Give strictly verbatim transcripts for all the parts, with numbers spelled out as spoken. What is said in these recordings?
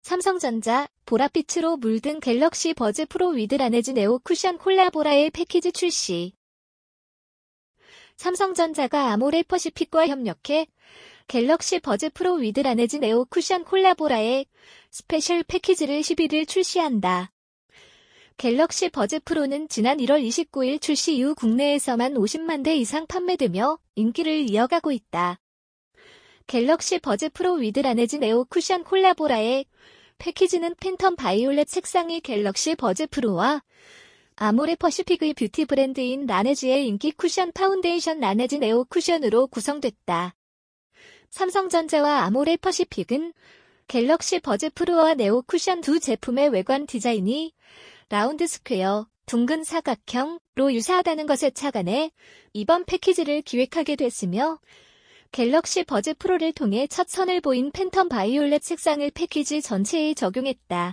삼성전자, 보랏빛으로 물든 갤럭시 버즈 프로 위드 라네즈 네오 쿠션 콜라보라의 패키지 출시. 삼성전자가 아모레 퍼시픽과 협력해 갤럭시 버즈 프로 위드 라네즈 네오 쿠션 콜라보라의 스페셜 패키지를 십일일 출시한다. 갤럭시 버즈 프로는 지난 일월 이십구일 출시 이후 국내에서만 오십만 대 이상 판매되며 인기를 이어가고 있다. 갤럭시 버즈 프로 위드 라네즈 네오 쿠션 콜라보라의 패키지는 팬텀 바이올렛 색상의 갤럭시 버즈 프로와 아모레 퍼시픽의 뷰티 브랜드인 라네즈의 인기 쿠션 파운데이션 라네즈 네오 쿠션으로 구성됐다. 삼성전자와 아모레 퍼시픽은 갤럭시 버즈 프로와 네오 쿠션 두 제품의 외관 디자인이 라운드 스퀘어, 둥근 사각형로 유사하다는 것에 착안해 이번 패키지를 기획하게 됐으며 갤럭시 버즈 프로를 통해 첫 선을 보인 팬텀 바이올렛 색상을 패키지 전체에 적용했다.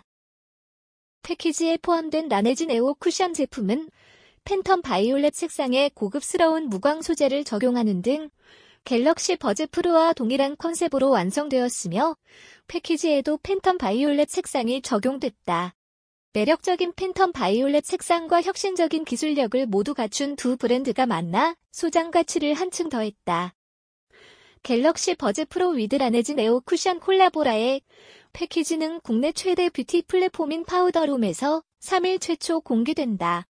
패키지에 포함된 라네즈 네오 쿠션 제품은 팬텀 바이올렛 색상의 고급스러운 무광 소재를 적용하는 등 갤럭시 버즈 프로와 동일한 컨셉으로 완성되었으며 패키지에도 팬텀 바이올렛 색상이 적용됐다. 매력적인 팬텀 바이올렛 색상과 혁신적인 기술력을 모두 갖춘 두 브랜드가 만나 소장 가치를 한층 더했다. 갤럭시 버즈 프로 위드 라네즈 네오 쿠션 콜라보라의 패키지는 국내 최대 뷰티 플랫폼인 파우더룸에서 삼일 최초 공개된다.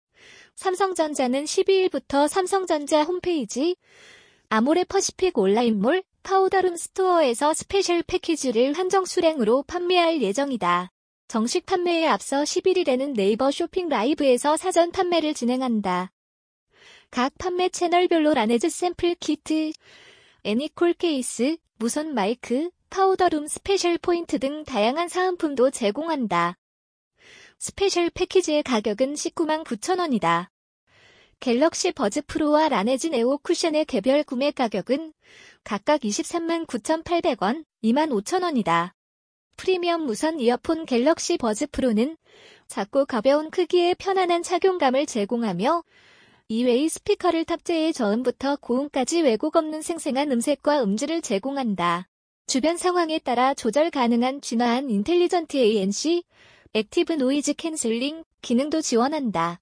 삼성전자는 십이일부터 삼성전자 홈페이지, 아모레 퍼시픽 온라인몰, 파우더룸 스토어에서 스페셜 패키지를 한정 수량으로 판매할 예정이다. 정식 판매에 앞서 십일일에는 네이버 쇼핑 라이브에서 사전 판매를 진행한다. 각 판매 채널별로 라네즈 샘플 키트, 애니콜 케이스, 무선 마이크, 파우더룸 스페셜 포인트 등 다양한 사은품도 제공한다. 스페셜 패키지의 가격은 십구만 구천 원이다. 갤럭시 버즈 프로와 라네즈 네오 쿠션의 개별 구매 가격은 각각 이십삼만 구천팔백 원, 이만 오천 원이다. 프리미엄 무선 이어폰 갤럭시 버즈 프로는 작고 가벼운 크기의 편안한 착용감을 제공하며 이외의 스피커를 탑재해 저음부터 고음까지 왜곡 없는 생생한 음색과 음질을 제공한다. 주변 상황에 따라 조절 가능한 진화한 인텔리전트 에이엔씨, 액티브 노이즈 캔슬링 기능도 지원한다.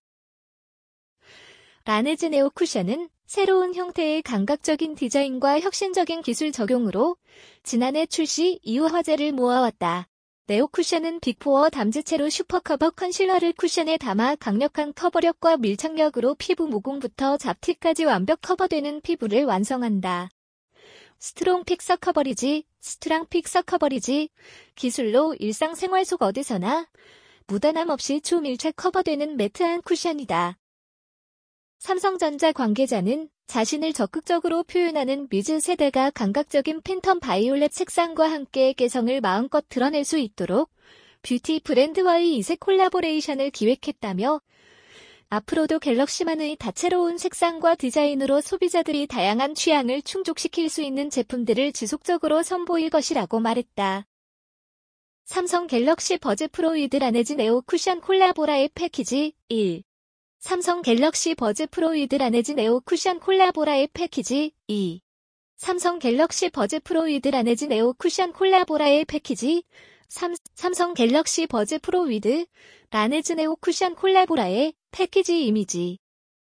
라네즈 네오 쿠션은 새로운 형태의 감각적인 디자인과 혁신적인 기술 적용으로 지난해 출시 이후 화제를 모아왔다. 네오 쿠션은 빅포어 담지체로 슈퍼커버 컨실러를 쿠션에 담아 강력한 커버력과 밀착력으로 피부 모공부터 잡티까지 완벽 커버되는 피부를 완성한다. 스트롱 픽서 커버리지, 스트랑 픽서 커버리지 기술로 일상생활 속 어디서나 무단함 없이 초밀착 커버되는 매트한 쿠션이다. 삼성전자 관계자는 자신을 적극적으로 표현하는 뮤즈 세대가 감각적인 팬텀 바이올렛 색상과 함께 개성을 마음껏 드러낼 수 있도록 뷰티 브랜드와의 이색 콜라보레이션을 기획했다며 앞으로도 갤럭시만의 다채로운 색상과 디자인으로 소비자들이 다양한 취향을 충족시킬 수 있는 제품들을 지속적으로 선보일 것이라고 말했다. 삼성 갤럭시 버즈 프로 위드 라네즈 네오 쿠션 콜라보라의 패키지 일. 삼성 갤럭시 버즈 프로 위드 라네즈 네오 쿠션 콜라보라의 패키지 이. 삼성 갤럭시 버즈 프로 위드 라네즈 네오 쿠션 콜라보라의 패키지 삼. 삼성 갤럭시 버즈 프로 위드 라네즈 네오 쿠션 콜라보라의 패키지 이미지